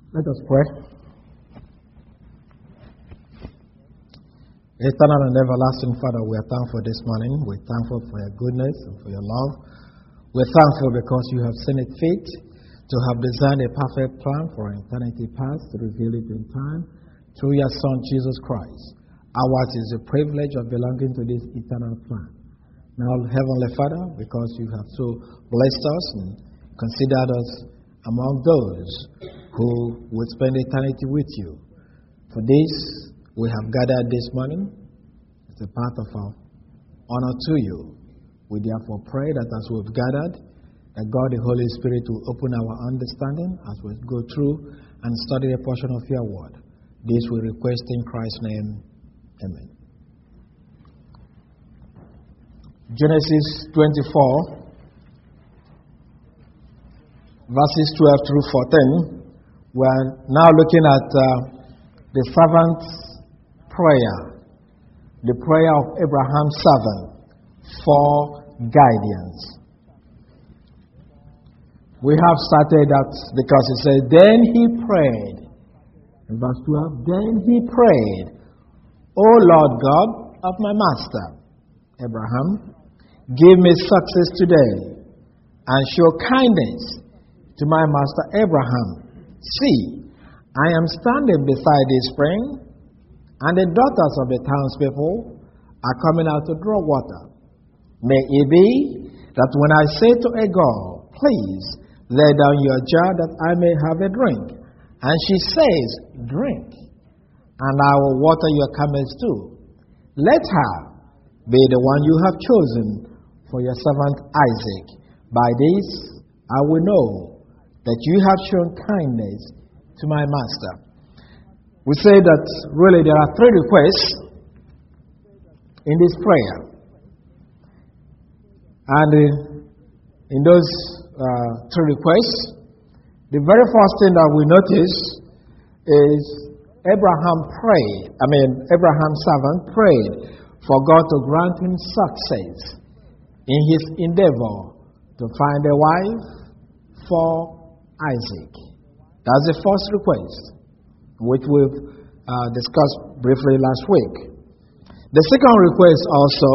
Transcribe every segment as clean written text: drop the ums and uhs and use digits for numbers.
Let us pray. Eternal and everlasting Father, we are thankful this morning. We're thankful for your goodness and for your love. We're thankful because you have seen it fit to have designed a perfect plan for eternity past to reveal it in time through your Son, Jesus Christ. Ours is the privilege of belonging to this eternal plan. Now, Heavenly Father, because you have so blessed us and considered us among those who will spend eternity with you. For this, we have gathered this morning. It's a part of our honor to you. We therefore pray that as we've gathered, that God the Holy Spirit will open our understanding as we go through and study a portion of your word. This we request in Christ's name. Amen. Genesis 24. Verses 12 through 14, we're now looking at the servant's prayer, the prayer of Abraham's servant for guidance. We have started that because it says, then he prayed. In verse 12, then he prayed, O Lord God of my master, Abraham, give me success today and show kindness to my master Abraham. See, I am standing beside this spring, and the daughters of the townspeople are coming out to draw water. May it be that when I say to a girl, please lay down your jar that I may have a drink, and she says, drink, and I will water your camels too. Let her be the one you have chosen for your servant Isaac. By this I will know that you have shown kindness to my master. We say that really there are three requests in this prayer. And in those three requests, the very first thing that we notice is Abraham's servant prayed for God to grant him success in his endeavor to find a wife for Isaac. That's the first request, which we've discussed briefly last week. The second request also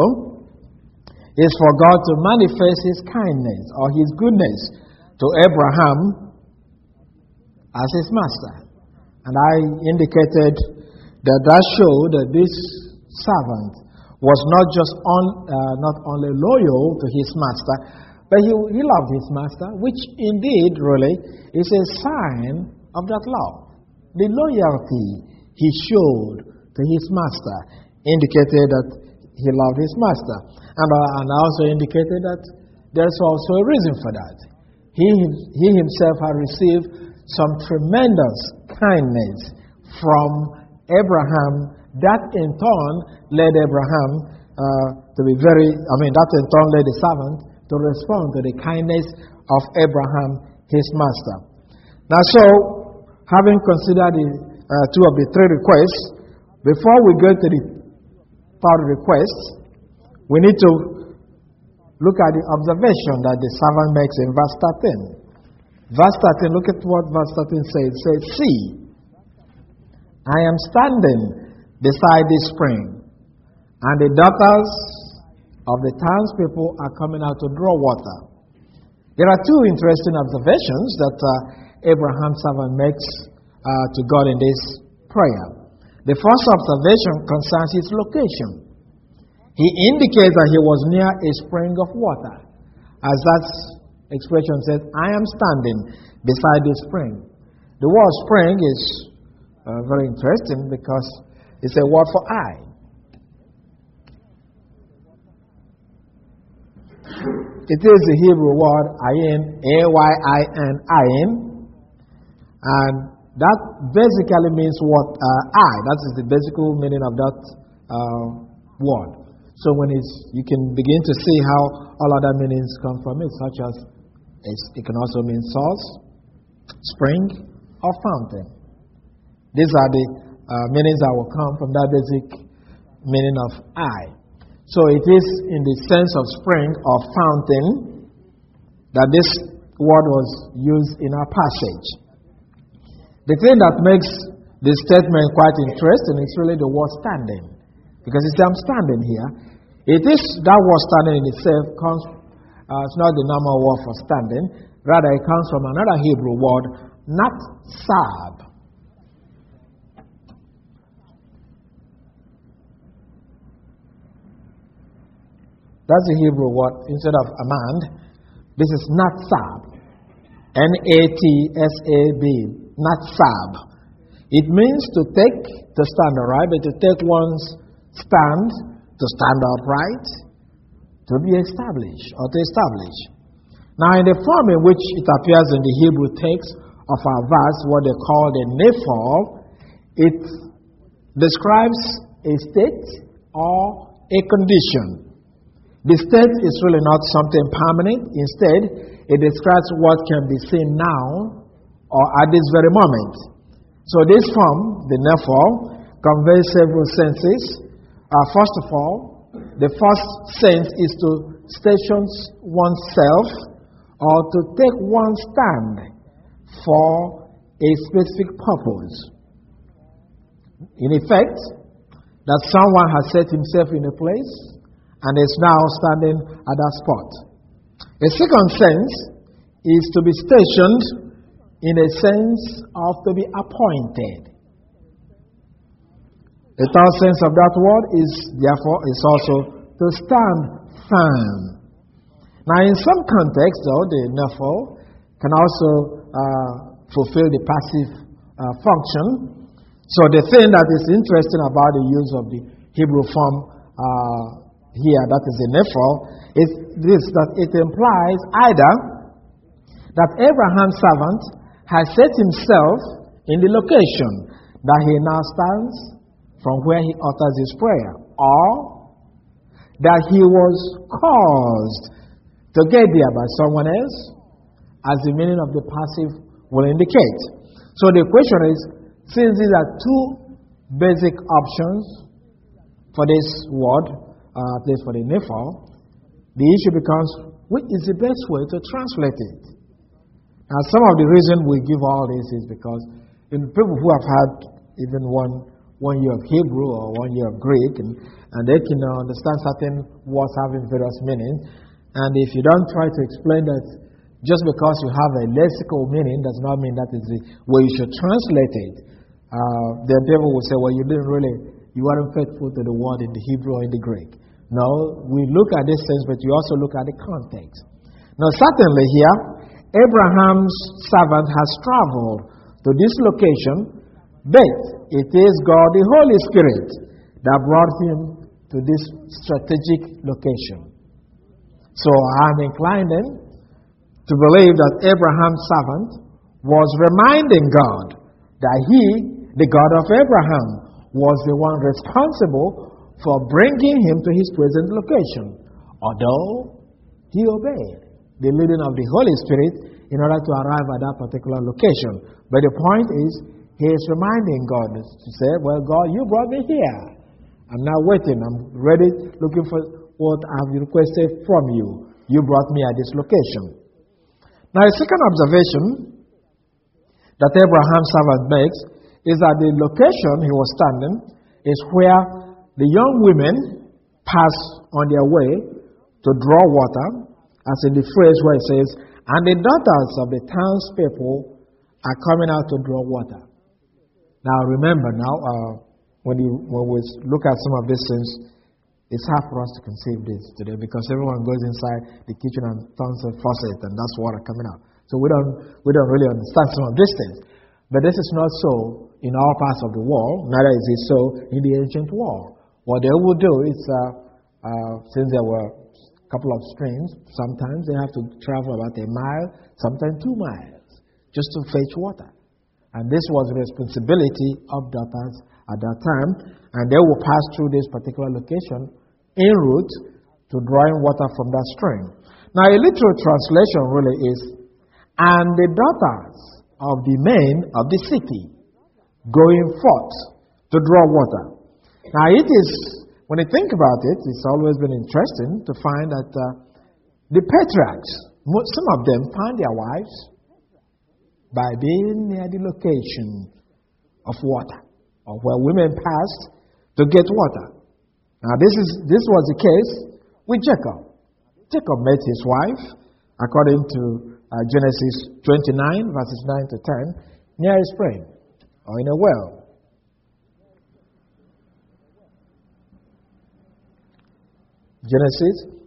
is for God to manifest his kindness or his goodness to Abraham as his master. And I indicated that showed that this servant was not only loyal to his master, but he loved his master, which indeed really is a sign of that love. The loyalty he showed to his master indicated that he loved his master. And I also indicated that there's also a reason for that. He himself had received some tremendous kindness from Abraham. That in turn led Abraham that in turn led the servant to respond to the kindness of Abraham, his master. Now, so, having considered the two of the three requests, before we go to the third request, we need to look at the observation that the servant makes in verse 13. Verse 13, look at what verse 13 says. It says, see, I am standing beside this spring, and the daughters of the townspeople are coming out to draw water. There are two interesting observations that Abraham's servant makes to God in this prayer. The first observation concerns his location. He indicates that he was near a spring of water. As that expression says, I am standing beside this spring. The word spring is very interesting because it's a word for eye. It is the Hebrew word ayin, A-Y-I-N, ayin, and that basically means what eye. That is the basic meaning of that word. So you can begin to see how all other meanings come from it, such as it can also mean source, spring, or fountain. These are the meanings that will come from that basic meaning of eye. So it is in the sense of spring or fountain that this word was used in our passage. The thing that makes this statement quite interesting is really the word standing. Because you see, I'm standing here. It is that word standing in itself comes, it's not the normal word for standing. Rather, it comes from another Hebrew word, natsab. That's the Hebrew word instead of amand. This is natsab. Natsab. Natsab. It means to stand upright, but to take one's stand, to stand upright, to be established, or to establish. Now, in the form in which it appears in the Hebrew text of our verse, what they call the nephal, it describes a state or a condition. The state is really not something permanent. Instead, it describes what can be seen now or at this very moment. So this form, the nephal, conveys several senses. First of all, the first sense is to station oneself or to take one stand for a specific purpose. In effect, that someone has set himself in a place and is now standing at that spot. A second sense is to be stationed in a sense of to be appointed. The third sense of that word is, therefore, is also to stand firm. Now, in some contexts, though, the nephal can also fulfill the passive function. So the thing that is interesting about the use of the Hebrew form here, that is the nephal, is this, that it implies either that Abraham's servant has set himself in the location that he now stands from where he utters his prayer, or that he was caused to get there by someone else, as the meaning of the passive will indicate. So the question is, since these are two basic options for this word, at least for the nephal, the issue becomes, which is the best way to translate it? Now, some of the reason we give all this is because people who have had even one year of Hebrew or 1 year of Greek, and they can understand certain words having various meanings. And if you don't try to explain that, just because you have a lexical meaning does not mean that is the way you should translate it. Then people will say, well, you weren't faithful to the word in the Hebrew or in the Greek. No, we look at this sense, but you also look at the context. Now, certainly here, Abraham's servant has traveled to this location, but it is God, the Holy Spirit, that brought him to this strategic location. So I'm inclined then to believe that Abraham's servant was reminding God that he, the God of Abraham, was the one responsible for bringing him to his present location, although he obeyed the leading of the Holy Spirit in order to arrive at that particular location. But the point is, he is reminding God to say, well, God, you brought me here. I'm now waiting. I'm ready, looking for what I have requested from you. You brought me at this location. Now, a second observation that Abraham's servant makes is that the location he was standing is where the young women pass on their way to draw water, as in the phrase where it says, and the daughters of the townspeople are coming out to draw water. Now, remember when we look at some of these things, it's hard for us to conceive this today because everyone goes inside the kitchen and turns a faucet and that's water coming out. So we don't really understand some of these things. But this is not so in all parts of the world, neither is it so in the ancient world. What they would do is, since there were a couple of streams, sometimes they have to travel about a mile, sometimes 2 miles, just to fetch water. And this was the responsibility of daughters at that time, and they will pass through this particular location en route to drawing water from that stream. Now, a literal translation really is, and the daughters of the men of the city going forth to draw water. Now, it is, when you think about it, it's always been interesting to find that the patriarchs, some of them found their wives by being near the location of water, or where women passed to get water. Now this was the case with Jacob. Jacob met his wife, according to Genesis 29, verses 9 to 10, near a spring or in a well. Genesis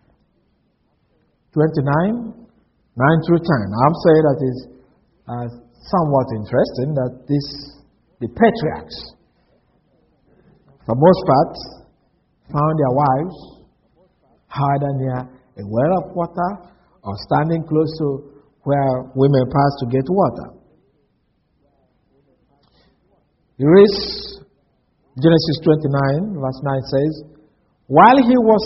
29, 9 through 10. I'll say that is somewhat interesting that the patriarchs, for most part, found their wives either near a well of water or standing close to where women pass to get water. You read Genesis 29, verse 9 says, while he was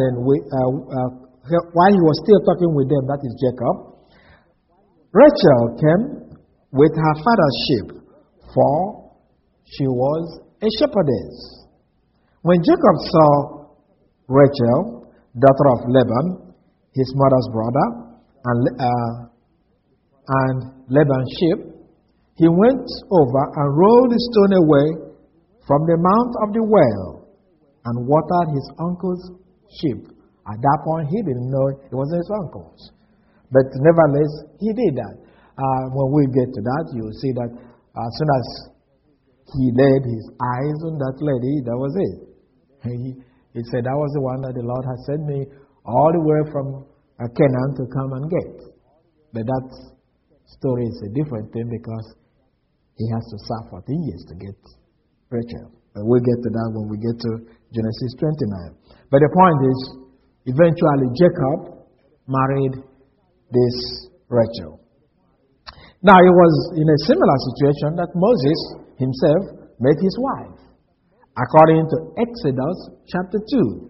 still talking with them, that is Jacob, Rachel came with her father's sheep, for she was a shepherdess. When Jacob saw Rachel, daughter of Laban, his mother's brother, and Laban's sheep, he went over and rolled the stone away from the mouth of the well and watered his uncle's sheep. At that point, he didn't know it was his uncle's. But nevertheless, he did that. When we get to that, you'll see that as soon as he laid his eyes on that lady, that was it. He said, that was the one that the Lord had sent me all the way from Canaan to come and get. But that story is a different thing because he has to serve 14 years to get Rachel. But we'll get to that when we get to Genesis 29. But the point is, eventually Jacob married this Rachel. Now it was in a similar situation that Moses himself met his wife, according to Exodus chapter 2.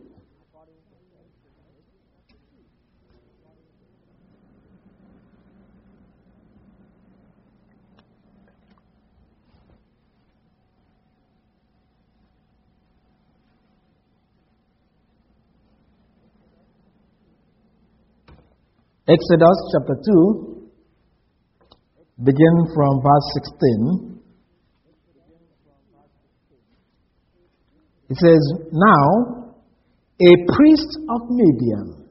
Exodus chapter 2, begin from verse 16. It says, now a priest of Midian,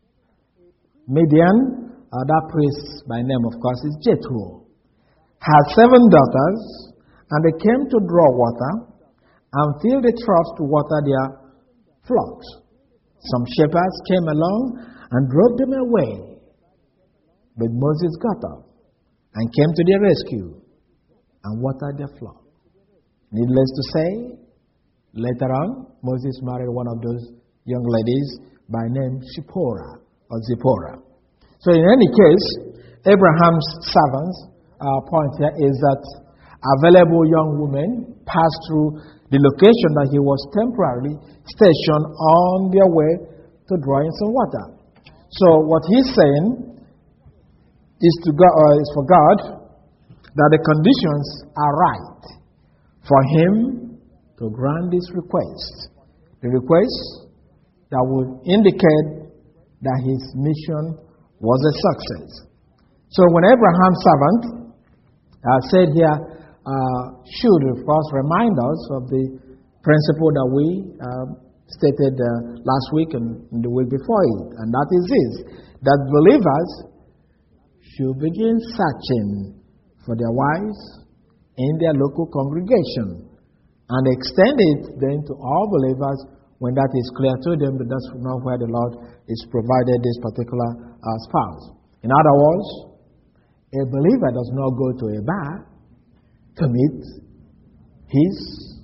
that priest by name of course is Jethro, had 7 daughters, and they came to draw water and fill the troughs to water their flocks. Some shepherds came along and drove them away. But Moses got up and came to their rescue and watered their flock. Needless to say, later on, Moses married one of those young ladies by name Zipporah. So in any case, Abraham's servants' point here is that available young women passed through the location that he was temporarily stationed on their way to drawing some water. So what he's saying is for God that the conditions are right for him to grant this request. The request that would indicate that his mission was a success. So when Abraham's servant said here, should of course remind us of the principle that we stated last week and the week before it, and that is this, that believers should begin searching for their wives in their local congregation and extend it then to all believers when that is clear to them that that's not where the Lord is provided this particular spouse. In other words, a believer does not go to a bar to meet his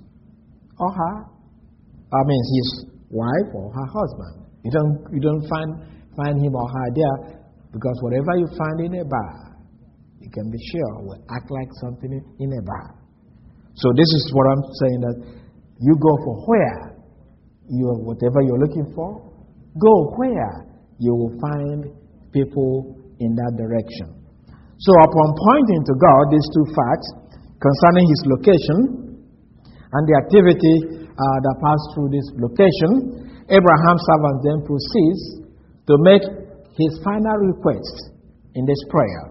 wife or her husband. You don't find him or her there. Because whatever you find in a bar, you can be sure will act like something in a bar. So this is what I'm saying, that you go for whatever you're looking for, go where you will find people in that direction. So upon pointing to God these two facts concerning his location and the activity that passed through this location, Abraham's servant then proceeds to make his final request in this prayer.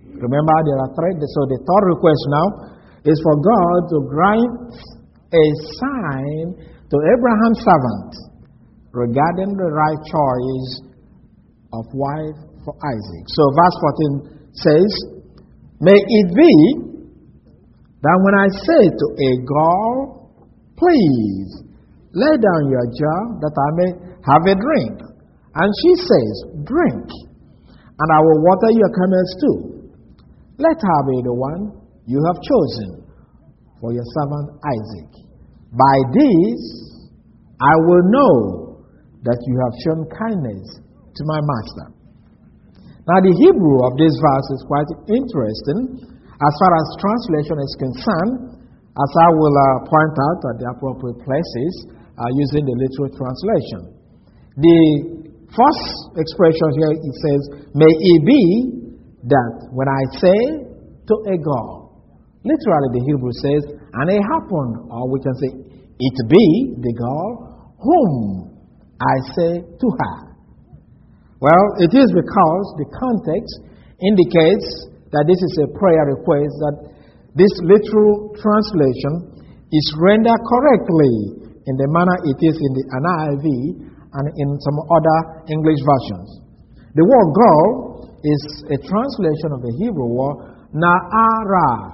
Remember, there are three. So the third request now is for God to grant a sign to Abraham's servant regarding the right choice of wife for Isaac. So verse 14 says, may it be that when I say to a girl, please lay down your jar that I may have a drink, and she says, drink, and I will water your camels too. Let her be the one you have chosen for your servant Isaac. By this I will know that you have shown kindness to my master. Now the Hebrew of this verse is quite interesting as far as translation is concerned, as I will point out at the appropriate places using the literal translation. The first expression here, it says, may it be that when I say to a girl, literally the Hebrew says, and it happened, or we can say, it be the girl whom I say to her. Well, it is because the context indicates that this is a prayer request, that this literal translation is rendered correctly in the manner it is in the NIV and in some other English versions. The word girl is a translation of the Hebrew word na'ara.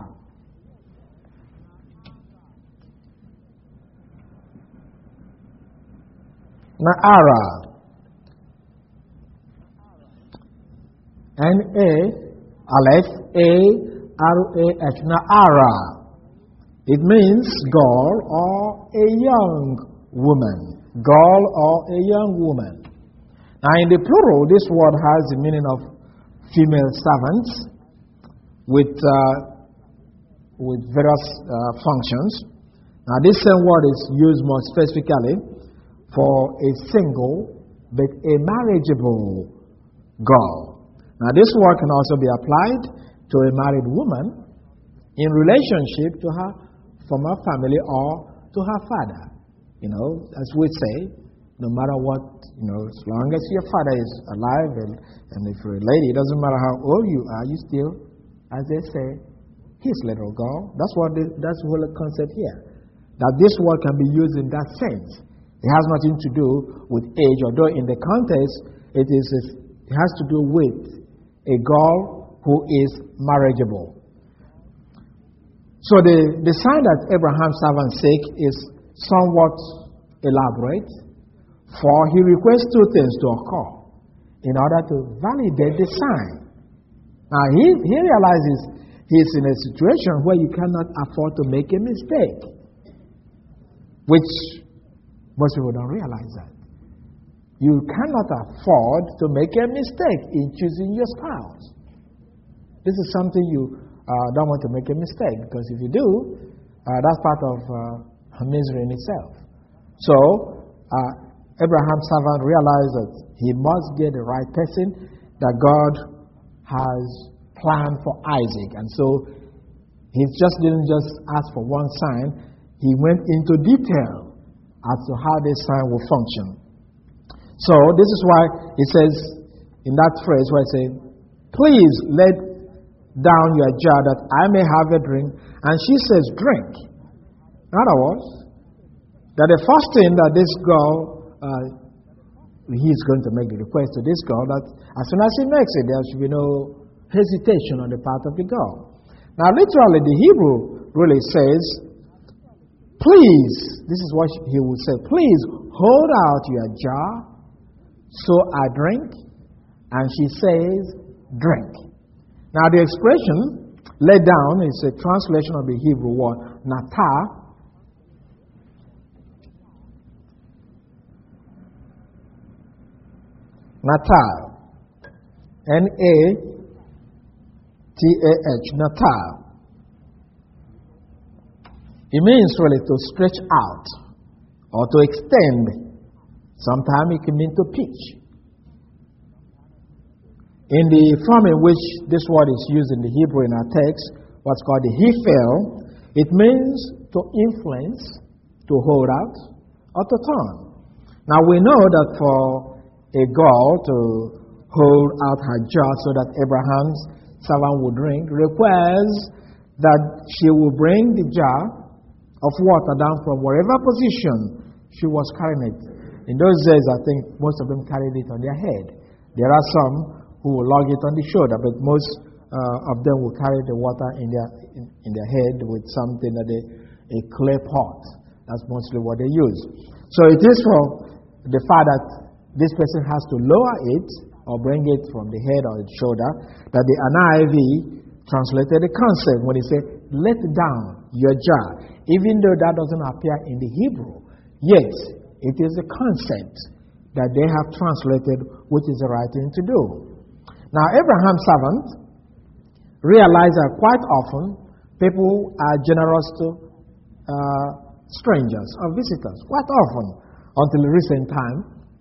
Na'ara. N-A-Aleph-A-R-A-H. Na'ara. It means girl or a young woman. Girl or a young woman. Now in the plural, this word has the meaning of female servants with various functions. Now this same word is used more specifically for a single but a marriageable girl. Now this word can also be applied to a married woman in relationship to her former family or to her father. You know, as we say, no matter what, as long as your father is alive and if you're a lady, it doesn't matter how old you are, you still, as they say, his little girl. That's the whole concept here. That this word can be used in that sense. It has nothing to do with age, although in the context it has to do with a girl who is marriageable. So the sign that Abraham's servant seek is somewhat elaborate, for he requests two things to occur in order to validate the sign. Now he realizes he's in a situation where you cannot afford to make a mistake, which most people don't realize that. You cannot afford to make a mistake in choosing your spouse. This is something you don't want to make a mistake, because if you do, that's part of misery in itself. So, Abraham's servant realized that he must get the right person that God has planned for Isaac. And so, he didn't just ask for one sign, he went into detail as to how this sign will function. So, this is why it says in that phrase where it says, please let down your jar that I may have a drink. And she says, drink. In other words, that the first thing that this girl, he's going to make the request to this girl, that as soon as he makes it, there should be no hesitation on the part of the girl. Now, literally, the Hebrew really says, please, this is what he would say, please hold out your jar so I drink. And she says, drink. Now, the expression laid down is a translation of the Hebrew word natah. Natah. N-A-T-A-H. Natah. It means really to stretch out or to extend. Sometimes it can mean to pitch. In the form in which this word is used in the Hebrew in our text, what's called the hifel, it means to influence, to hold out, or to turn. Now we know that for a girl to hold out her jar so that Abraham's servant would drink requires that she will bring the jar of water down from wherever position she was carrying it. In those days, I think most of them carried it on their head. There are some who will lug it on the shoulder, but most of them will carry the water in their head with something that a clay pot. That's mostly what they use. So it is for the fact that this person has to lower it or bring it from the head or the shoulder, that the NIV translated the concept when he said, let down your jar. Even though that doesn't appear in the Hebrew, yet it is a concept that they have translated, which is the right thing to do. Now, Abraham's servant realized that quite often people are generous to strangers or visitors. Quite often, until recent time,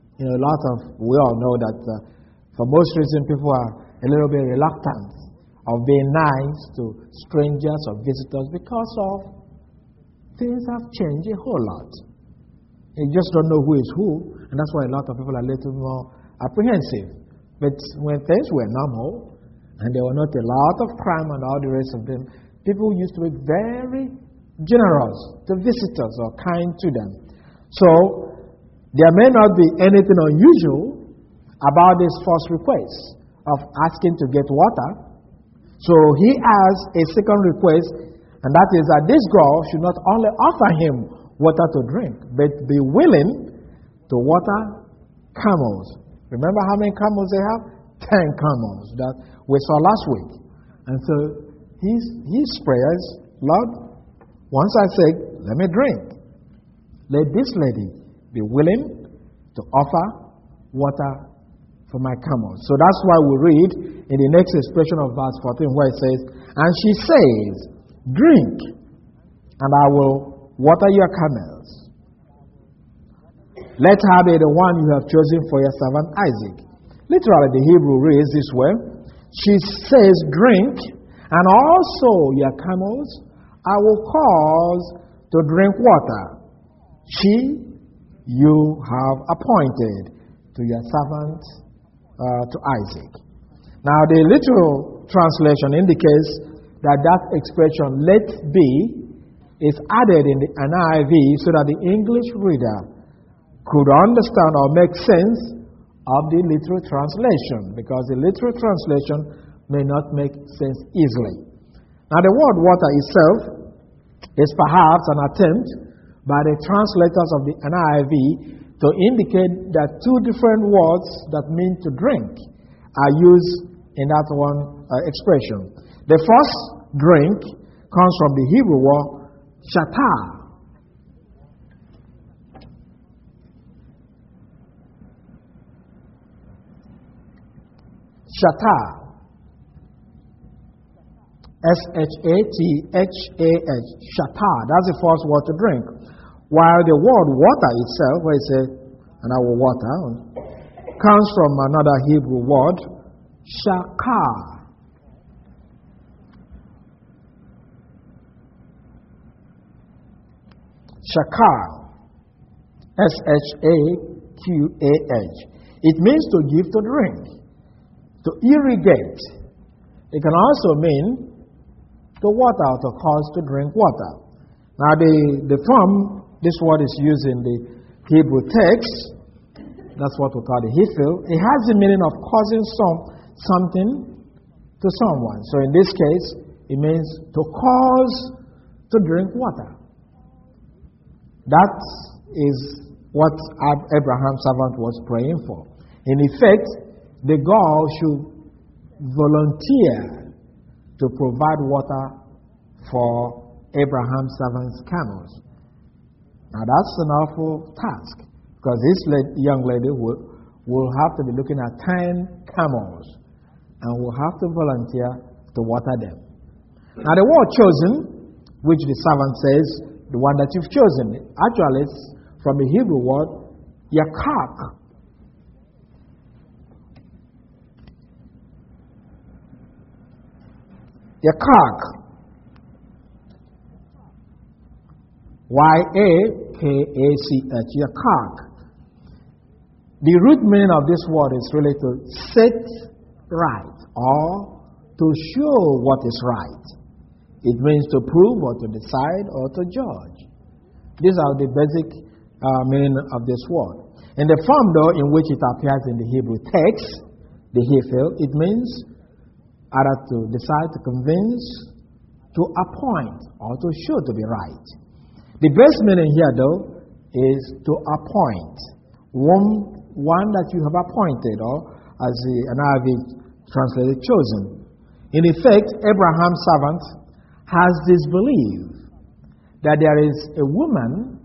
we all know that for most reasons people are a little bit reluctant of being nice to strangers or visitors because of things have changed a whole lot. You just don't know who is who, and that's why a lot of people are a little more apprehensive. But when things were normal, and there were not a lot of crime and all the rest of them, people used to be very generous to visitors or kind to them. So, there may not be anything unusual about this first request of asking to get water. So, he has a second request, and that is that this girl should not only offer him water to drink, but be willing to water camels. Remember how many camels they have? 10 camels that we saw last week. And so his prayers, Lord, once I say, let me drink, let this lady be willing to offer water for my camels. So that's why we read in the next expression of verse 14 where it says, and she says, drink, and I will water your camels. Let her be the one you have chosen for your servant Isaac. Literally, the Hebrew reads this way. She says, drink, and also your camels I will cause to drink water. You have appointed to your servant, to Isaac. Now, the literal translation indicates that expression, let be, is added in the NIV so that the English reader could understand or make sense of the literal translation, because the literal translation may not make sense easily. Now, the word water itself is perhaps an attempt by the translators of the NIV to indicate that two different words that mean to drink are used in that one expression. The first drink comes from the Hebrew word shatah. Shatah. S-H-A-T-H-A-H. Shatah. That's the first word to drink. While the word water itself, where it says, and I will water, comes from another Hebrew word, shakah. Shakah. S-H-A-Q-A-H. It means to give to drink, to irrigate. It can also mean to water, to cause to drink water. Now, the form this word is used in the Hebrew text, that's what we call the hifil. It has the meaning of causing something to someone. So in this case, it means to cause to drink water. That is what Abraham's servant was praying for. In effect, the girl should volunteer to provide water for Abraham's servant's camels. Now that's an awful task, because this young lady will have to be looking at 10 camels and will have to volunteer to water them. Now the word chosen, which the servant says, the one that you've chosen, actually it's from the Hebrew word yakak. Yakak. Y-A-K-A-C-H. Yakak. The root meaning of this word is really to set right or to show what is right. It means to prove or to decide or to judge. These are the basic meaning of this word. In the form, though, in which it appears in the Hebrew text, the Hiphil, it means either to decide, to convince, to appoint, or to show to be right. The best meaning here, though, is to appoint. One that you have appointed, or as the NIV translated, chosen. In effect, Abraham's servant has this belief that there is a woman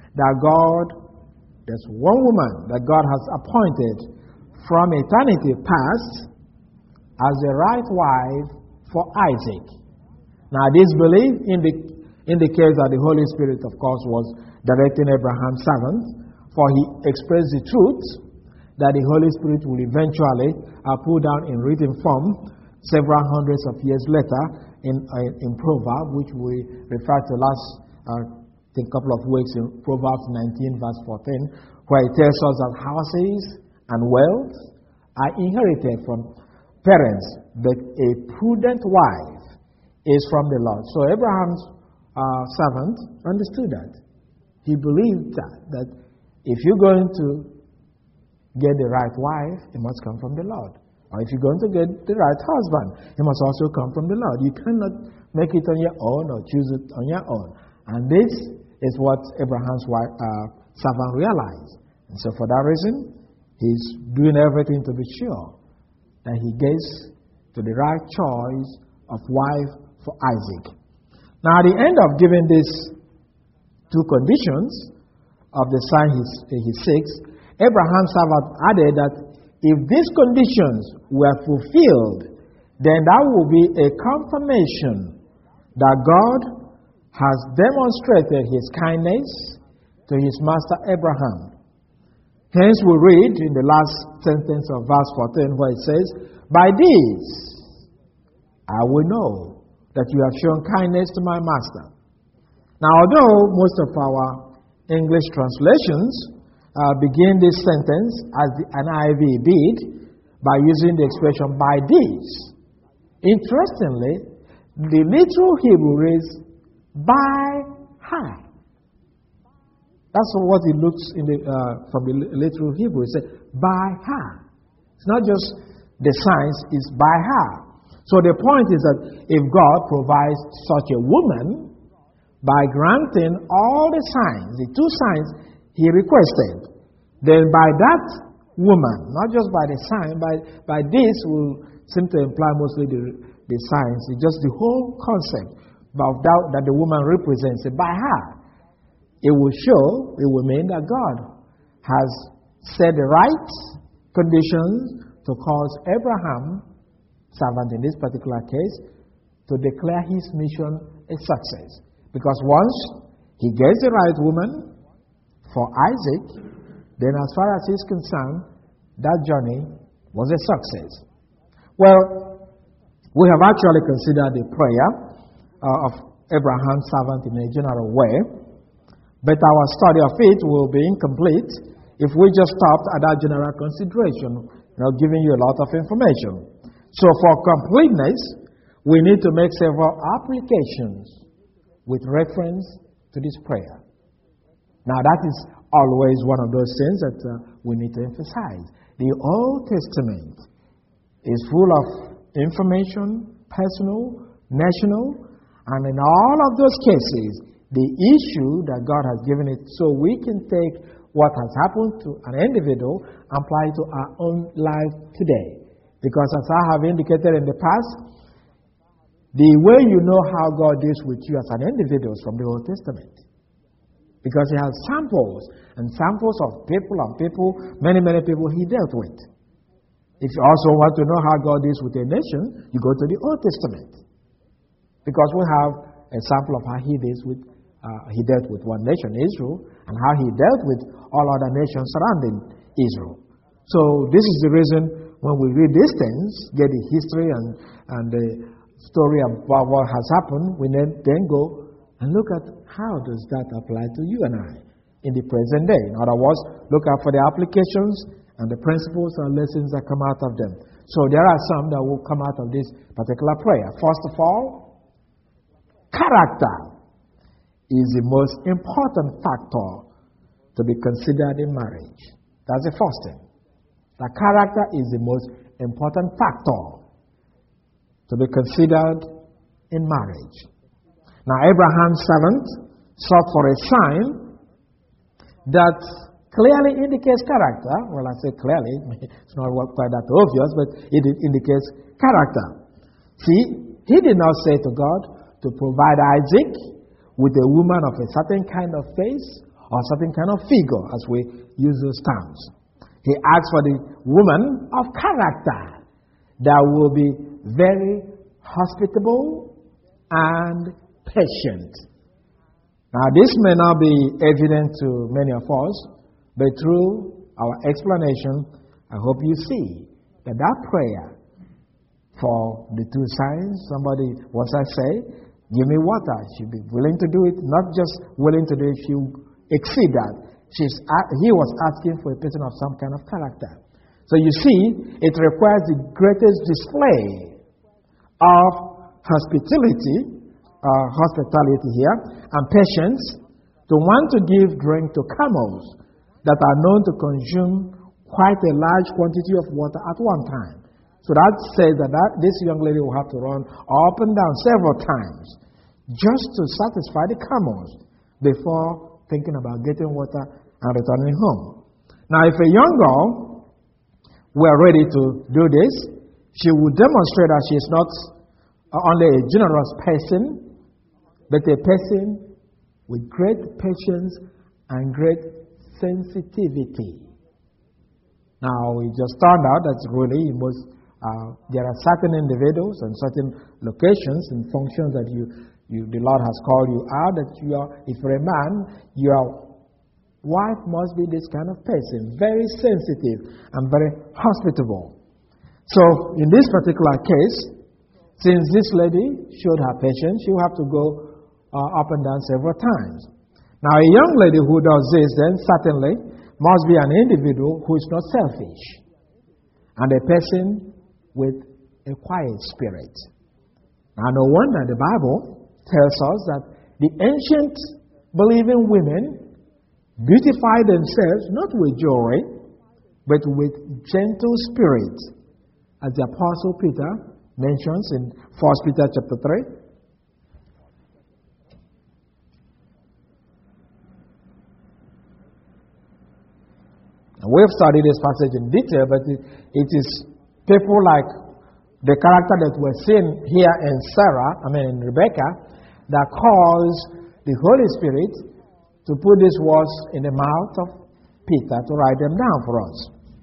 there's one woman that God has appointed from eternity past as the right wife for Isaac. Now, this belief indicates that the Holy Spirit, of course, was directing Abraham's servant, for he expressed the truth that the Holy Spirit will eventually put down in written form several hundreds of years later in Proverbs, which we referred to last couple of weeks in Proverbs 19, verse 14, where it tells us that houses and wealth are inherited from parents, but a prudent wife is from the Lord. So Abraham's servant understood that. He believed that if you're going to get the right wife, it must come from the Lord. Or if you're going to get the right husband, it must also come from the Lord. You cannot make it on your own or choose it on your own. And this is what Abraham's servant realized. And so for that reason, he's doing everything to be sure that he gets to the right choice of wife for Isaac. Now, at the end of giving these two conditions of the son he seeks, Abraham's servant added that if these conditions were fulfilled, then that will be a confirmation that God has demonstrated his kindness to his master Abraham. Hence, we read in the last sentence of verse 14 where it says, "By this I will know that you have shown kindness to my master." Now, although most of our English translations begin this sentence as the NIV did by using the expression "by this," interestingly, the literal Hebrew reads "by her." That's what it looks from the literal Hebrew. It says "by her." It's not just the signs; it's by her. So the point is that if God provides such a woman by granting all the signs, the two signs he requested, then by that woman, not just by the sign, by this will seem to imply mostly the signs. It's just the whole concept of that the woman represents. By her, it will mean that God has set the right conditions to cause Abraham, servant in this particular case, to declare his mission a success. Because once he gets the right woman for Isaac, then as far as he's concerned, that journey was a success. Well, we have actually considered the prayer of Abraham's servant in a general way, but our study of it will be incomplete if we just stopped at that general consideration, giving you a lot of information. So for completeness, we need to make several applications with reference to this prayer. Now, that is always one of those things that we need to emphasize. The Old Testament is full of information, personal, national, and in all of those cases, the issue that God has given it so we can take what has happened to an individual and apply it to our own life today. Because as I have indicated in the past, the way you know how God deals with you as an individual is from the Old Testament. Because he has samples and samples of people and people, many people he dealt with. If you also want to know how God deals with a nation, you go to the Old Testament. Because we have a sample of how he dealt with one nation, Israel, and how he dealt with all other nations surrounding Israel. So this is the reason when we read these things, get the history and the story about what has happened, we then go and look at how does that apply to you and I in the present day. In other words, look out for the applications and the principles and lessons that come out of them. So there are some that will come out of this particular prayer. First of all, character is the most important factor to be considered in marriage. That's the first thing. The character is the most important factor to be considered in marriage. Now, Abraham's servant sought for a sign that clearly indicates character. Well, I say clearly, it's not quite that obvious, but it indicates character. See, he did not say to God to provide Isaac with a woman of a certain kind of face or certain kind of figure, as we use those terms. He asked for the woman of character that will be very hospitable and patient. Now, this may not be evident to many of us, but through our explanation, I hope you see that prayer for the two signs, somebody, once I say, give me water, she'll be willing to do it, not just willing to do it, she'll exceed that. He was asking for a person of some kind of character. So you see, it requires the greatest display of hospitality here, and patience to want to give drink to camels that are known to consume quite a large quantity of water at one time. So that says that this young lady will have to run up and down several times just to satisfy the camels before thinking about getting water and returning home. Now, if a young girl were ready to do this, she would demonstrate that she is not only a generous person, but a person with great patience and great sensitivity. Now, we just found out that really there are certain individuals and certain locations and functions that the Lord has called you out, that if you're a man, your wife must be this kind of person, very sensitive and very hospitable. So, in this particular case, since this lady showed her patience, she will have to go up and down several times. Now, a young lady who does this, then certainly must be an individual who is not selfish and a person with a quiet spirit. Now, no wonder the Bible tells us that the ancient believing women beautified themselves not with jewelry, but with gentle spirit, as the Apostle Peter mentions in 1 Peter chapter 3. We've studied this passage in detail, but it is people like the character that we're seeing here in Rebecca, that caused the Holy Spirit to put these words in the mouth of Peter to write them down for us.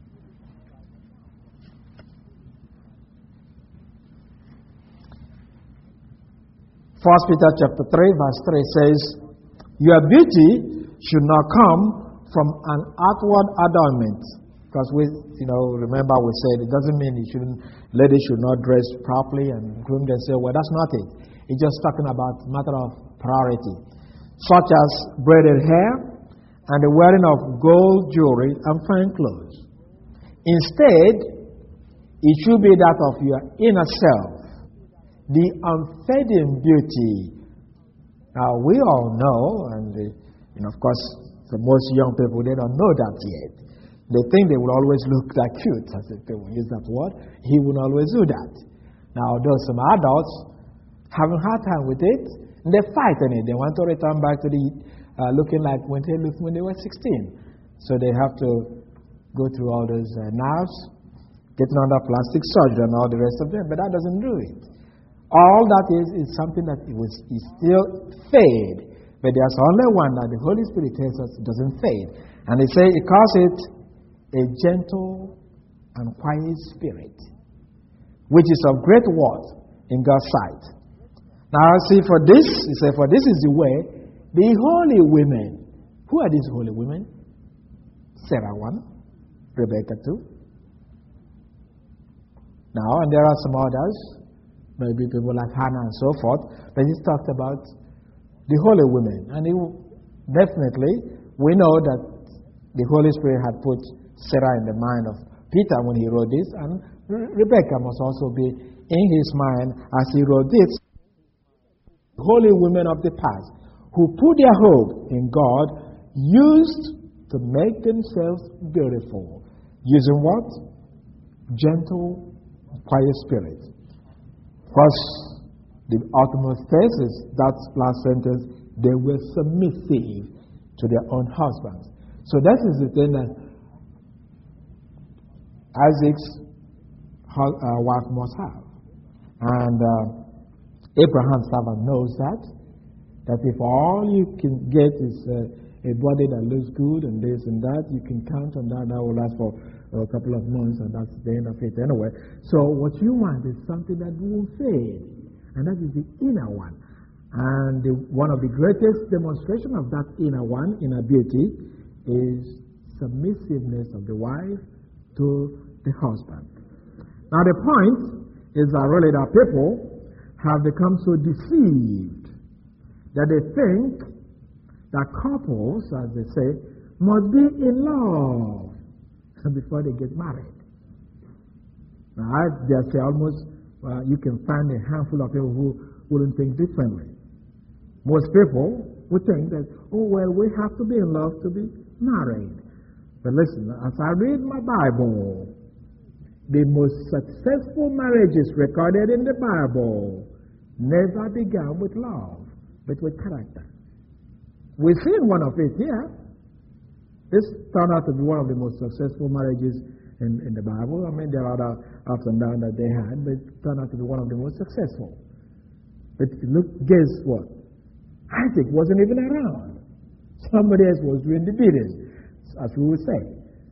First Peter chapter 3 verse 3 says, your beauty should not come from an outward adornment. Because remember we said it doesn't mean ladies should not dress properly and groom themselves. Well, that's not it. It's just talking about matter of priority, such as braided hair and the wearing of gold jewelry and fine clothes. Instead, it should be that of your inner self, the unfading beauty. Now, we all know, and of course, for most young people, they don't know that yet. They think they will always look like cute, as if they will use that word. He will always do that. Now, though some adults have a hard time with it, and they fight on it. They want to return back to the looking like when they looked when they were 16. So they have to go through all those nerves, getting under plastic surgery and all the rest of them. But that doesn't do it. All that is something that is still fade. But there's only one that the Holy Spirit tells us doesn't fade. And it calls it a gentle and quiet spirit, which is of great worth in God's sight. Now, see, for this is the way the holy women. Who are these holy women? Sarah 1, Rebecca 2. Now, and there are some others, maybe people like Hannah and so forth, but he's talked about the holy women. And definitely, we know that the Holy Spirit had put Sarah in the mind of Peter when he wrote this, and Rebecca must also be in his mind as he wrote this. Holy women of the past who put their hope in God used to make themselves beautiful. Using what? Gentle, quiet spirit. First, the utmost test is that last sentence, they were submissive to their own husbands. So that is the thing that Isaac's wife must have. And Abraham's servant knows that if all you can get is a body that looks good and this and that, you can count on that. That will last for a couple of months, and that's the end of it anyway. So what you want is something that will fade, and that is the inner one. And one of the greatest demonstrations of that inner one, inner beauty, is submissiveness of the wife to the husband. Now the point is that really that people have become so deceived that they think that couples, as they say, must be in love before they get married. Now, I dare say almost you can find a handful of people who wouldn't think differently. Most people would think that, oh, well, we have to be in love to be married. But listen, as I read my Bible, the most successful marriages recorded in the Bible never began with love, but with character. We've seen one of it here. This turned out to be one of the most successful marriages in the Bible. I mean, there are other ups and downs that they had, but it turned out to be one of the most successful. But look, guess what? Isaac wasn't even around. Somebody else was doing the business, as we would say.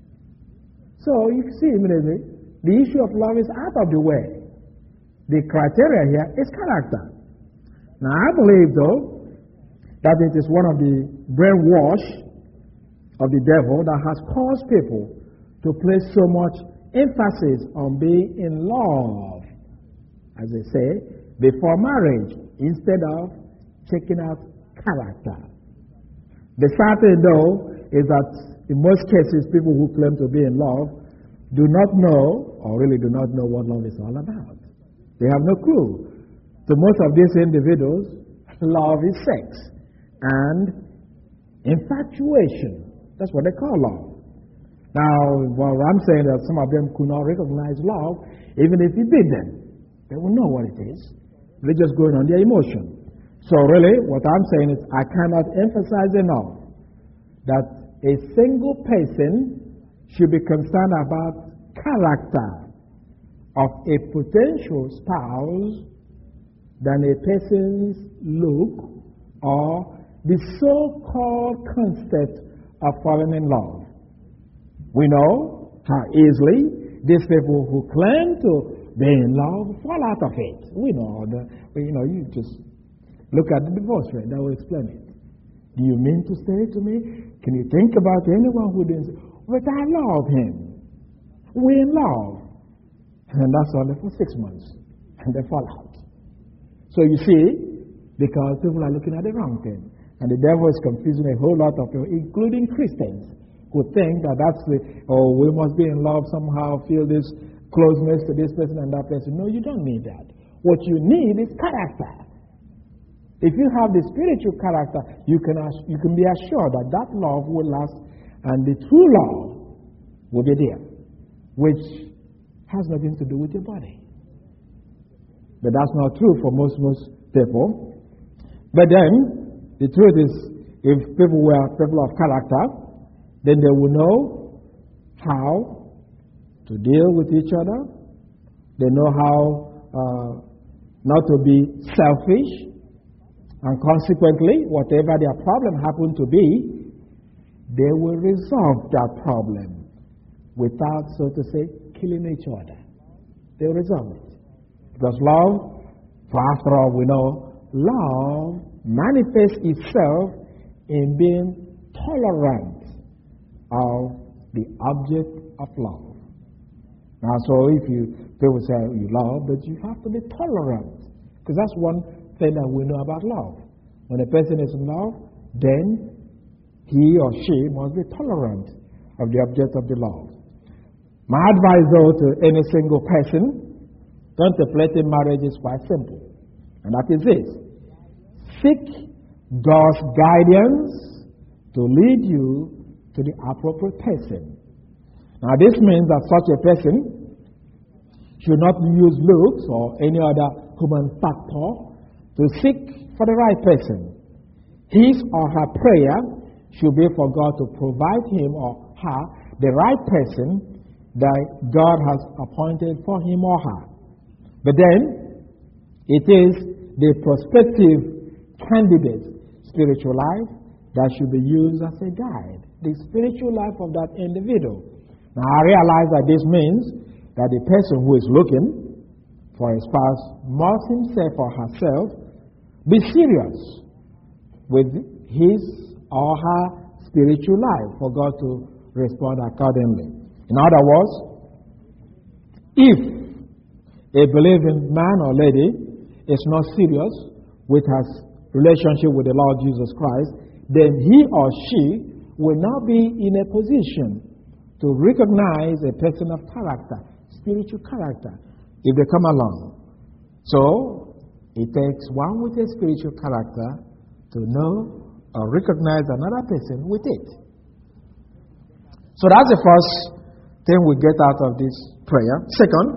So you see immediately, the issue of love is out of the way. The criteria here is character. Now, I believe, though, that it is one of the brainwash of the devil that has caused people to place so much emphasis on being in love, as they say, before marriage, instead of checking out character. The sad thing, though, is that in most cases, people who claim to be in love do not know, or really do not know what love is all about. They have no clue. To most of these individuals, love is sex and infatuation. That's what they call love. Now, well, I'm saying that some of them could not recognize love, even if you bid them. They will know what it is. They're just going on their emotion. So really, what I'm saying is I cannot emphasize enough that a single person should be concerned about character of a potential spouse than a person's look or the so-called concept of falling in love. We know how easily these people who claim to be in love fall out of it. We know that, you just look at the divorce rate, that will explain it. Do you mean to say to me, can you think about anyone who didn't say, but I love him. We're in love. And that's only for 6 months. And they fall out. So you see, because people are looking at the wrong thing. And the devil is confusing a whole lot of people, including Christians, who think that that's we must be in love somehow, feel this closeness to this person and that person. No, you don't need that. What you need is character. If you have the spiritual character, you can be assured that that love will last, and the true love will be there, which has nothing to do with your body. But that's not true for most people. But then, the truth is, if people were people of character, then they will know how to deal with each other. They know how not to be selfish. And consequently, whatever their problem happened to be, they will resolve that problem without, so to say, killing each other. They will resolve it. Because love, for after all, we know, love manifests itself in being tolerant of the object of love. Now, so if people say you love, but you have to be tolerant. Because that's one thing that we know about love. When a person is in love, then he or she must be tolerant of the object of the love. My advice, though, to any single person contemplating marriage is quite simple. And that is this: seek God's guidance to lead you to the appropriate person. Now, this means that such a person should not use looks or any other human factor to seek for the right person. His or her prayer should be for God to provide him or her the right person that God has appointed for him or her. But then, it is the prospective candidate spiritual life that should be used as a guide, the spiritual life of that individual. Now, I realize that this means that the person who is looking for a spouse must himself or herself be serious with his or her spiritual life for God to respond accordingly. In other words, if a believing man or lady is not serious with his relationship with the Lord Jesus Christ, then he or she will not be in a position to recognize a person of character, spiritual character, if they come along. So, it takes one with a spiritual character to know or recognize another person with it. So that's the first thing we get out of this prayer. Second,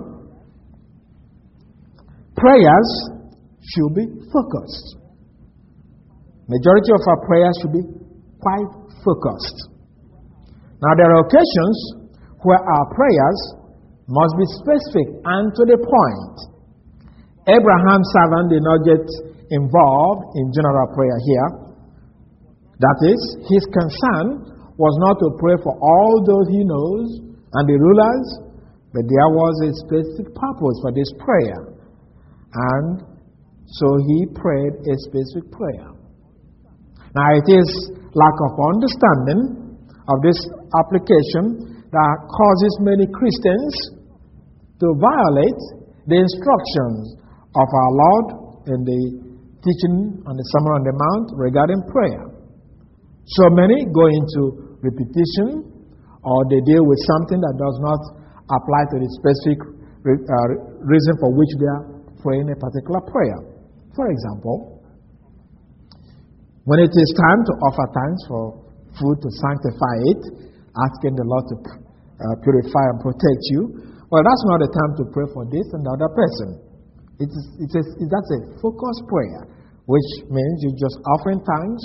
prayers should be focused. Majority of our prayers should be quite focused. Now, there are occasions where our prayers must be specific and to the point. Abraham's servant did not get involved in general prayer here. That is, his concern was not to pray for all those he knows and the rulers, but there was a specific purpose for this prayer. And so he prayed a specific prayer. Now, it is lack of understanding of this application that causes many Christians to violate the instructions of our Lord in the teaching on the Sermon on the Mount regarding prayer. So many go into repetition, or they deal with something that does not apply to the specific reason for which they are praying a particular prayer. For example, when it is time to offer thanks for food to sanctify it, asking the Lord to purify and protect you, well, that's not the time to pray for this and the other person. That's a focused prayer, which means you're just offering thanks,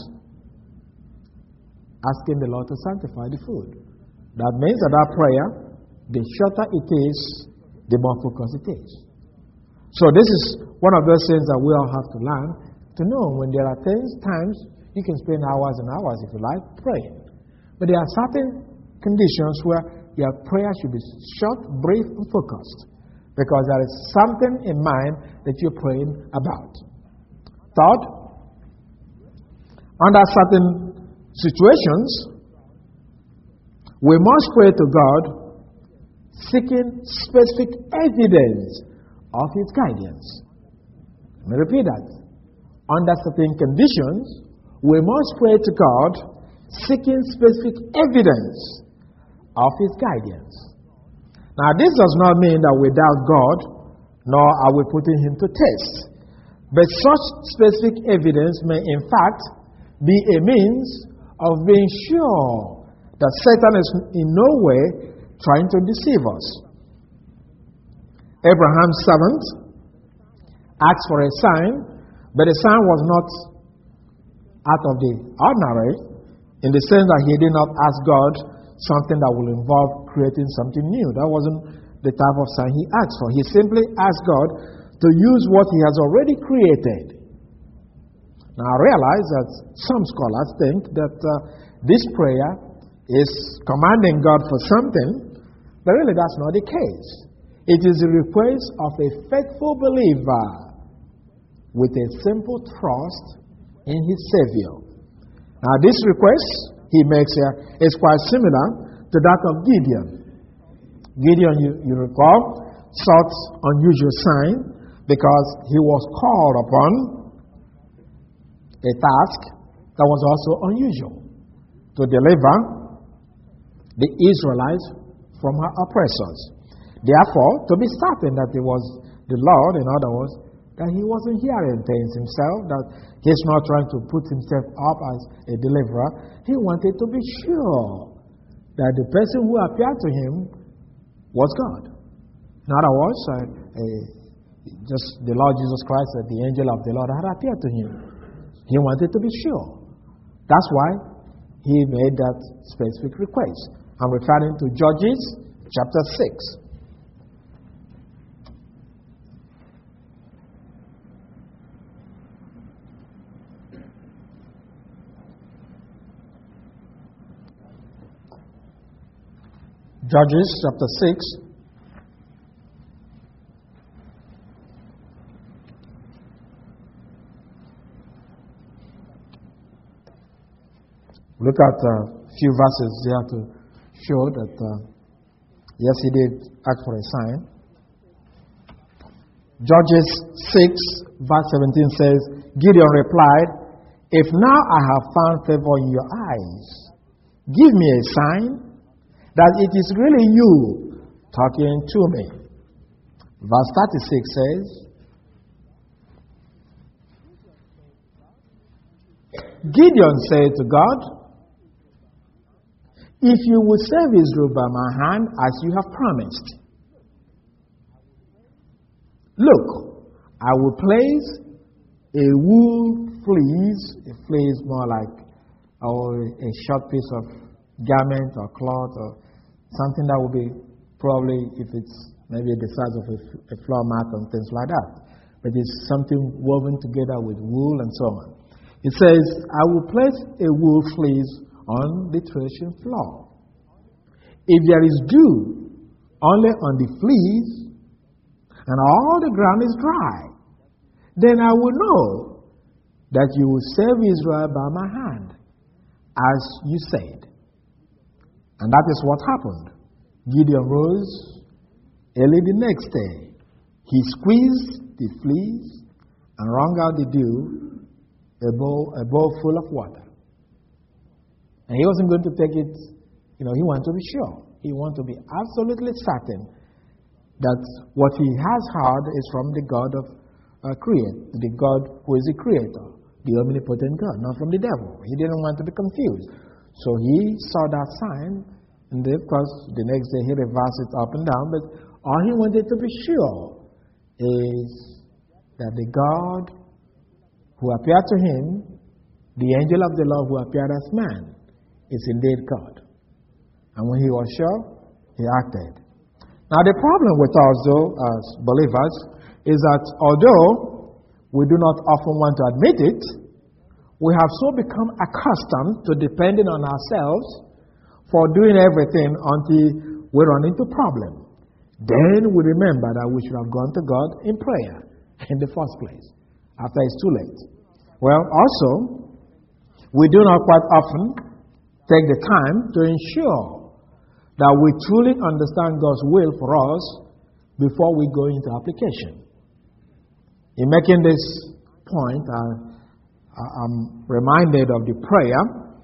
asking the Lord to sanctify the food. That means that prayer, the shorter it is, the more focused it is. So this is one of those things that we all have to learn to know. When there are times you can spend hours and hours, if you like, praying. But there are certain conditions where your prayer should be short, brief, and focused, because there is something in mind that you're praying about. Third, under certain situations, we must pray to God seeking specific evidence of His guidance. Let me repeat that. Under certain conditions, we must pray to God seeking specific evidence of His guidance. Now, this does not mean that we doubt God, nor are we putting Him to test. But such specific evidence may, in fact, be a means of being sure that Satan is in no way trying to deceive us. Abraham's servant asked for a sign, but the sign was not out of the ordinary, in the sense that he did not ask God something that will involve creating something new. That wasn't the type of sign he asked for. He simply asked God to use what He has already created. Now, I realize that some scholars think that this prayer is commanding God for something, but really that's not the case. It is the request of a faithful believer with a simple trust in his Savior. Now, this request he makes here is quite similar to that of Gideon. Gideon, you recall, sought unusual sign because he was called upon a task that was also unusual, to deliver the Israelites from her oppressors. Therefore, to be certain that it was the Lord, in other words, that he wasn't hearing things himself, that he's not trying to put himself up as a deliverer, he wanted to be sure that the person who appeared to him was God. In other words, just the Lord Jesus Christ, the angel of the Lord, had appeared to him. He wanted to be sure. That's why he made that specific request. I'm referring to Judges chapter 6. Judges chapter 6. Look at a few verses there to show that, yes, he did ask for a sign. Judges 6, verse 17 says, Gideon replied, "If now I have found favor in your eyes, give me a sign that it is really you talking to me." Verse 36 says, Gideon said to God, "If you will save Israel by my hand as you have promised, look, I will place a wool fleece," a fleece more like a short piece of garment or cloth or something that will be probably, if it's maybe the size of a floor mat and things like that. But it's something woven together with wool and so on. It says, "I will place a wool fleece on the threshing floor. If there is dew only on the fleece and all the ground is dry, then I will know that you will save Israel by my hand, as you said." And that is what happened. Gideon rose early the next day. He squeezed the fleece and wrung out the dew, a bowl full of water. And he wasn't going to take it, he wanted to be sure. He wanted to be absolutely certain that what he has heard is from the God of the God who is the creator, the omnipotent God, not from the devil. He didn't want to be confused. So he saw that sign, and then, of course, the next day he reversed it up and down. But all he wanted to be sure is that the God who appeared to him, the angel of the Lord who appeared as man, is indeed God. And when he was sure, he acted. Now the problem with us, though, as believers, is that although we do not often want to admit it, we have so become accustomed to depending on ourselves for doing everything until we run into problems. Then we remember that we should have gone to God in prayer in the first place, after it's too late. Well, also, we do not quite often take the time to ensure that we truly understand God's will for us before we go into application. In making this point, I'm reminded of the prayer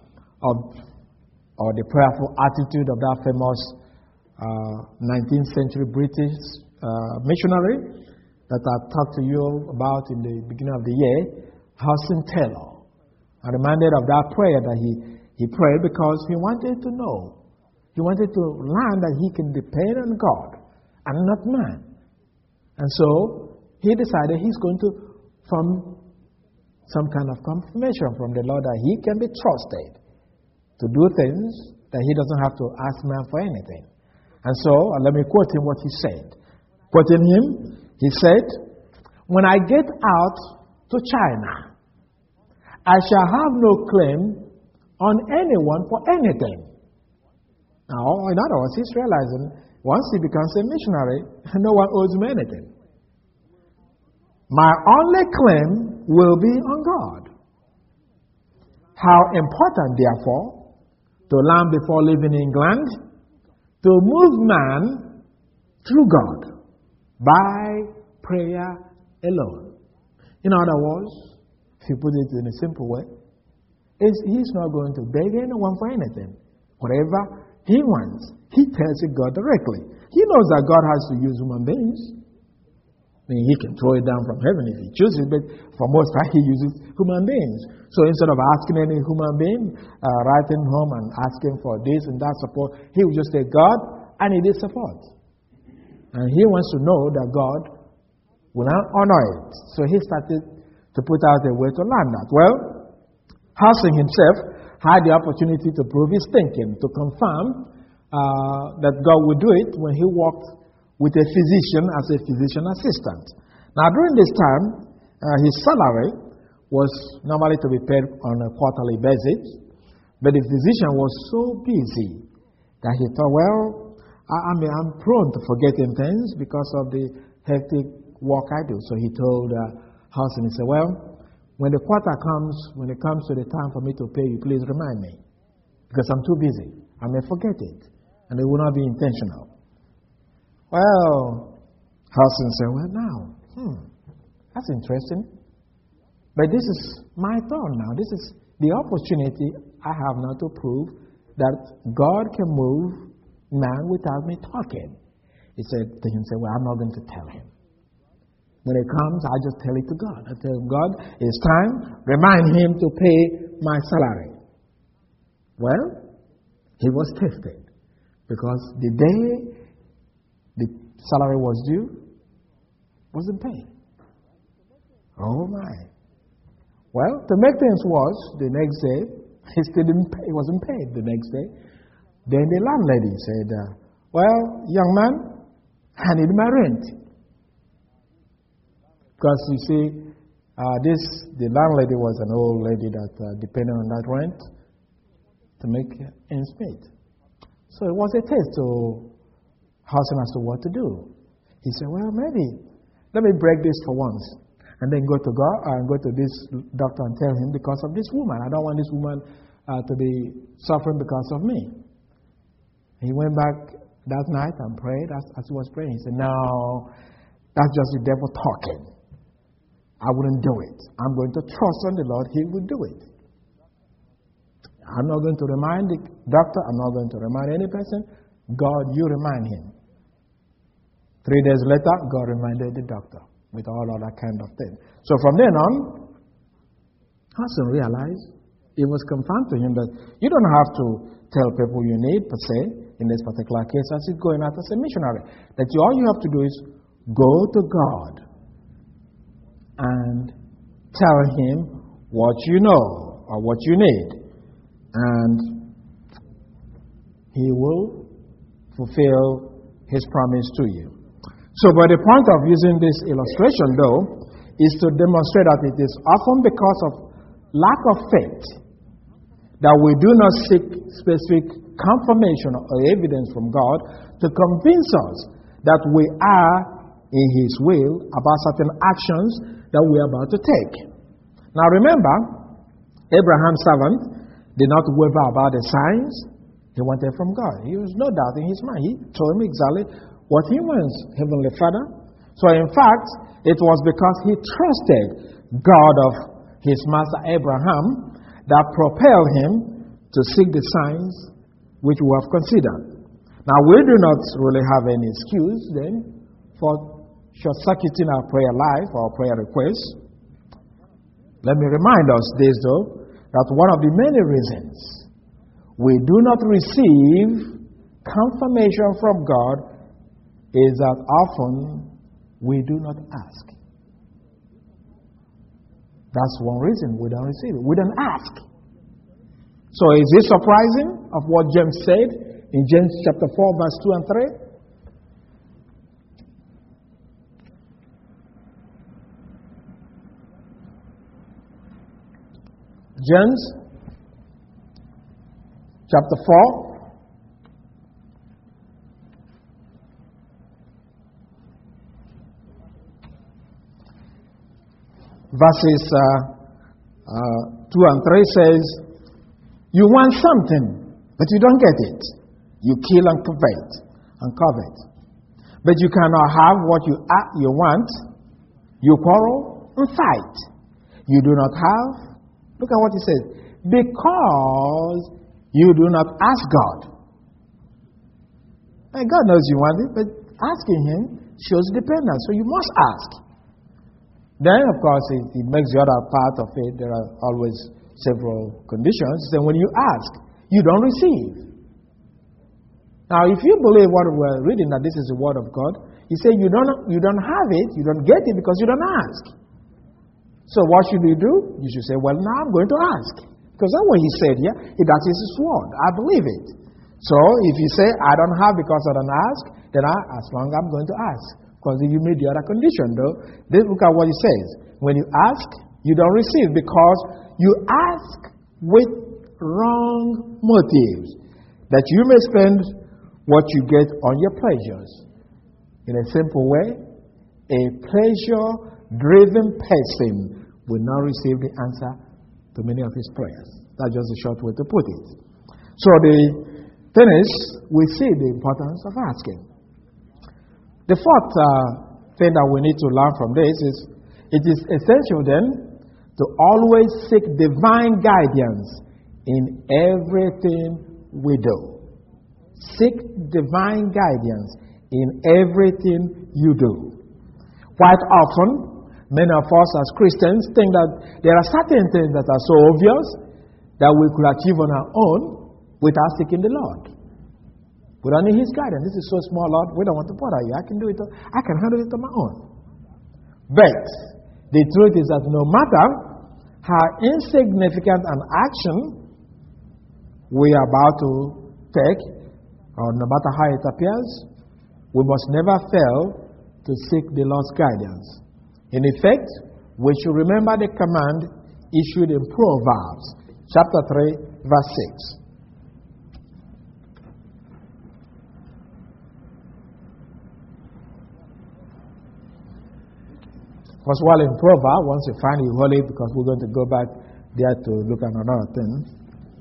or the prayerful attitude of that famous 19th century British missionary that I talked to you about in the beginning of the year, Hudson Taylor. I'm reminded of that prayer that he prayed because he wanted to know. He wanted to learn that he can depend on God and not man. And so he decided he's going to form some kind of confirmation from the Lord that he can be trusted to do things that he doesn't have to ask man for anything. And so, let me quote him what he said. Quoting him, he said, "When I get out to China, I shall have no claim on anyone for anything." Now, in other words, he's realizing once he becomes a missionary, no one owes him anything. My only claim will be on God. How important, therefore, to learn before leaving England to move man through God by prayer alone. In other words, if you put it in a simple way, he's not going to beg anyone for anything. Whatever he tells it God directly. He knows that God has to use human beings. I mean, he can throw it down from heaven if he chooses, but for most part, he uses human beings. So instead of asking any human being, writing home and asking for this and that support, he will just say, God, I need this support. And he wants to know that God will honor it. So he started to put out a way to learn that. Well, Hudson himself had the opportunity to prove his thinking, to confirm that God would do it when he worked with a physician as a physician assistant. Now, during this time, his salary was normally to be paid on a quarterly basis, but the physician was so busy that he thought, well, I'm prone to forgetting things because of the hectic work I do. So he told Hudson, he said, well, when the quarter comes, when it comes to the time for me to pay you, please remind me, because I'm too busy. I may forget it, and it will not be intentional. Well, Hudson said, well, now, that's interesting. But this is my turn now. This is the opportunity I have now to prove that God can move man without me talking. He said to him, well, I'm not going to tell him. When it comes, I just tell it to God. I tell him, God, it's time. Remind him to pay my salary. Well, he was tested because the day the salary was due, wasn't paid. Oh my. Well, to make things worse, the next day, he still didn't pay. He wasn't paid the next day. Then the landlady said, well, young man, I need my rent. Because you see, the landlady was an old lady that depended on that rent to make ends meet. So it was a test to Hudson as to what to do. He said, well, maybe let me break this for once, and then go to God and go to this doctor and tell him because of this woman. I don't want this woman to be suffering because of me. He went back that night and prayed. As he was praying, he said, no, that's just the devil talking. I wouldn't do it. I'm going to trust on the Lord. He will do it. I'm not going to remind the doctor. I'm not going to remind any person. God, you remind him. 3 days later, God reminded the doctor with all of that kind of thing. So from then on, Hudson realized, it was confirmed to him that you don't have to tell people you need, per se, in this particular case, as he's going out as a missionary. That all you have to do is go to God and tell him what you know or what you need. And he will fulfill his promise to you. So, but the point of using this illustration, though, is to demonstrate that it is often because of lack of faith that we do not seek specific confirmation or evidence from God to convince us that we are in His will about certain actions that we are about to take. Now remember, Abraham's servant did not waver about the signs he wanted from God. He was no doubt in his mind. He told him exactly what he wants, Heavenly Father. So in fact, it was because he trusted God of his master Abraham that propelled him to seek the signs which we have considered. Now we do not really have any excuse then for short-circuiting our prayer life or prayer requests. Let me remind us this though, that one of the many reasons we do not receive confirmation from God is that often we do not ask. That's one reason we don't receive it. We don't ask. So is it surprising of what James said in James chapter 4, verse 2 and 3? James chapter 4, verses 2 and 3 says, you want something, but you don't get it. You kill and covet. But you cannot have what you want. You quarrel and fight. You do not have. Look at what he says. Because you do not ask God And God knows you want it, but asking Him shows dependence. So you must ask. Then, of course, it makes the other part of it. There are always several conditions. Then when you ask, you don't receive. Now, if you believe what we're reading, that this is the Word of God, you say you don't have it, you don't get it because you don't ask. So what should you do? You should say, well, now I'm going to ask. Because that's what He said here. That is His Word. I believe it. So if you say, I don't have because I don't ask, then as long as I'm going to ask. Because you made the other condition, though. Then look at what He says. When you ask, you don't receive because you ask with wrong motives, that you may spend what you get on your pleasures. In a simple way, a pleasure-driven person will not receive the answer to many of his prayers. That's just a short way to put it. So the thing is, we see the importance of asking. The fourth thing that we need to learn from this is, it is essential then to always seek divine guidance in everything we do. Seek divine guidance in everything you do. Quite often, many of us as Christians think that there are certain things that are so obvious that we could achieve on our own without seeking the Lord. We don't need His guidance. This is so small, Lord, we don't want to bother you. I can do it. I can handle it on my own. But the truth is that no matter how insignificant an action we are about to take, or no matter how it appears, we must never fail to seek the Lord's guidance. In effect, we should remember the command issued in Proverbs, chapter 3, verse 6. Because while in Proverbs, once you find it holy, because we're going to go back there to look at another thing.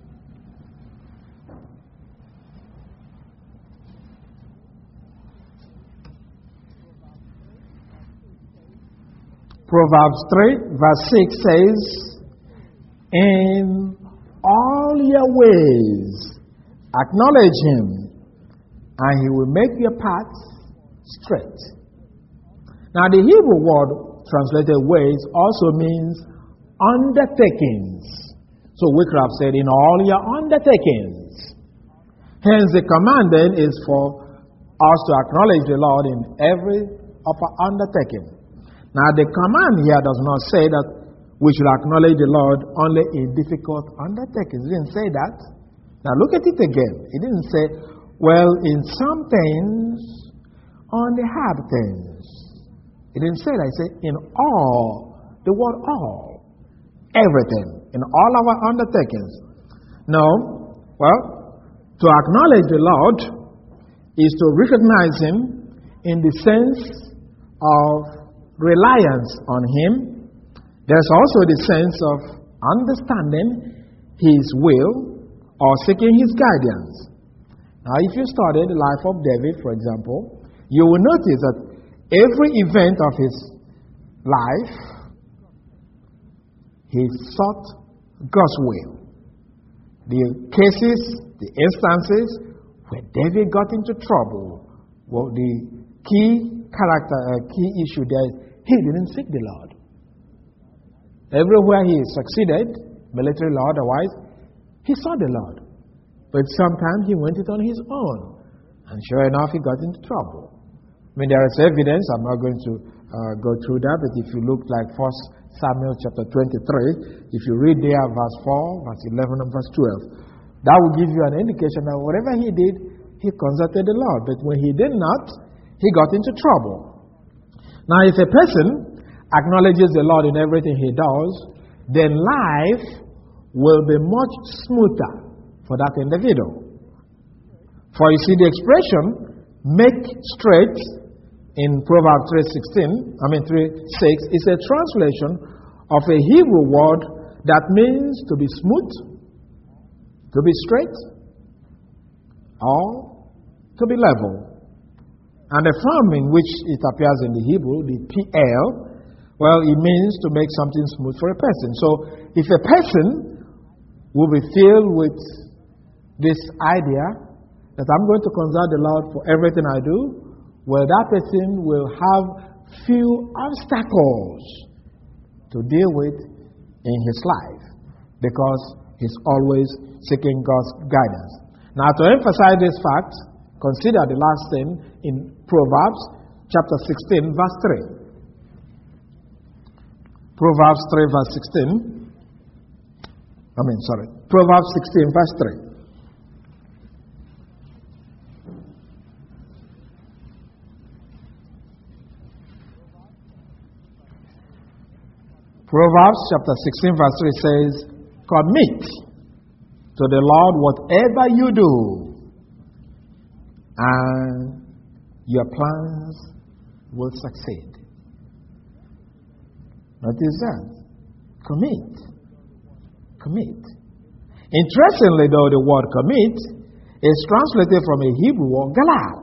Proverbs 3, verse 6 says, in all your ways acknowledge Him, and He will make your paths straight. Now the Hebrew word translated ways also means undertakings. So we could have said, in all your undertakings. Hence the command then is for us to acknowledge the Lord in every of our undertaking. Now, the command here does not say that we should acknowledge the Lord only in difficult undertakings. It didn't say that. Now, look at it again. It didn't say, well, in some things, on the hard things. It didn't say that. It said, in all, the word all, everything, in all our undertakings. No, well, to acknowledge the Lord is to recognize Him in the sense of reliance on Him. There's also the sense of understanding His will or seeking His guidance. Now, if you study the life of David, for example, you will notice that every event of his life, he sought God's will. The cases, the instances where David got into trouble, well, the key issue there is he didn't seek the Lord. Everywhere he succeeded, militarily or otherwise, he saw the Lord. But sometimes he went it on his own. And sure enough, he got into trouble. I mean, there is evidence. I'm not going to go through that. But if you look like 1 Samuel chapter 23, if you read there verse 4, verse 11, and verse 12, that will give you an indication that whatever he did, he consulted the Lord. But when he did not, he got into trouble. Now, if a person acknowledges the Lord in everything he does, then life will be much smoother for that individual. For you see, the expression make straight in Proverbs 3:6 is a translation of a Hebrew word that means to be smooth, to be straight, or to be level. And the form in which it appears in the Hebrew, the PL, well, it means to make something smooth for a person. So, if a person will be filled with this idea that I'm going to consult the Lord for everything I do, well, that person will have few obstacles to deal with in his life because he's always seeking God's guidance. Now, to emphasize this fact, consider the last thing in Proverbs chapter 16, verse 3. Proverbs 3, verse 16. Proverbs 16, verse 3. Proverbs chapter 16, verse 3 says, commit to the Lord whatever you do, and your plans will succeed. Notice that. Commit. Commit. Interestingly, though, the word commit is translated from a Hebrew word, galal.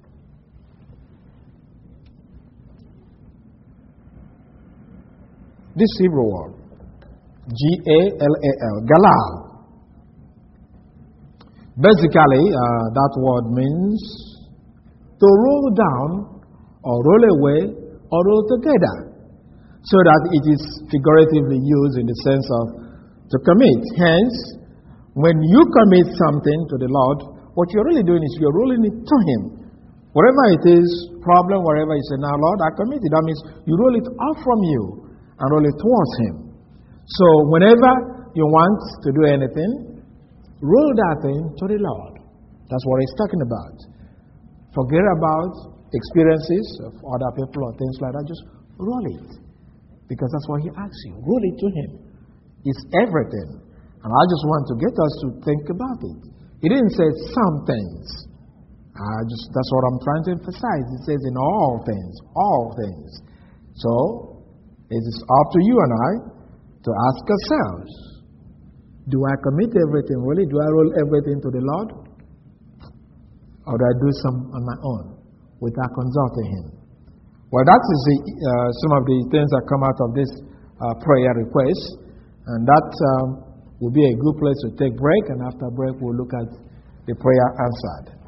This Hebrew word, G-A-L-A-L, galal. Basically, that word means to roll down or roll away or roll together, so that it is figuratively used in the sense of to commit. Hence, when you commit something to the Lord, what you're really doing is you're rolling it to Him. Whatever it is, problem, whatever you say, now Lord, I commit it. That means you roll it off from you and roll it towards Him. So whenever you want to do anything, roll that thing to the Lord. That's what He's talking about. Forget about experiences of other people or things like that. Just roll it. Because that's what He asks you. Roll it to Him. It's everything. And I just want to get us to think about it. He didn't say some things. That's what I'm trying to emphasize. It says in all things. All things. So, it is up to you and I to ask ourselves, do I commit everything really? Do I roll everything to the Lord? Or do I do some on my own without consulting Him? Well, that is some of the things that come out of this prayer request. And that will be a good place to take break. And after break, we'll look at the prayer answered.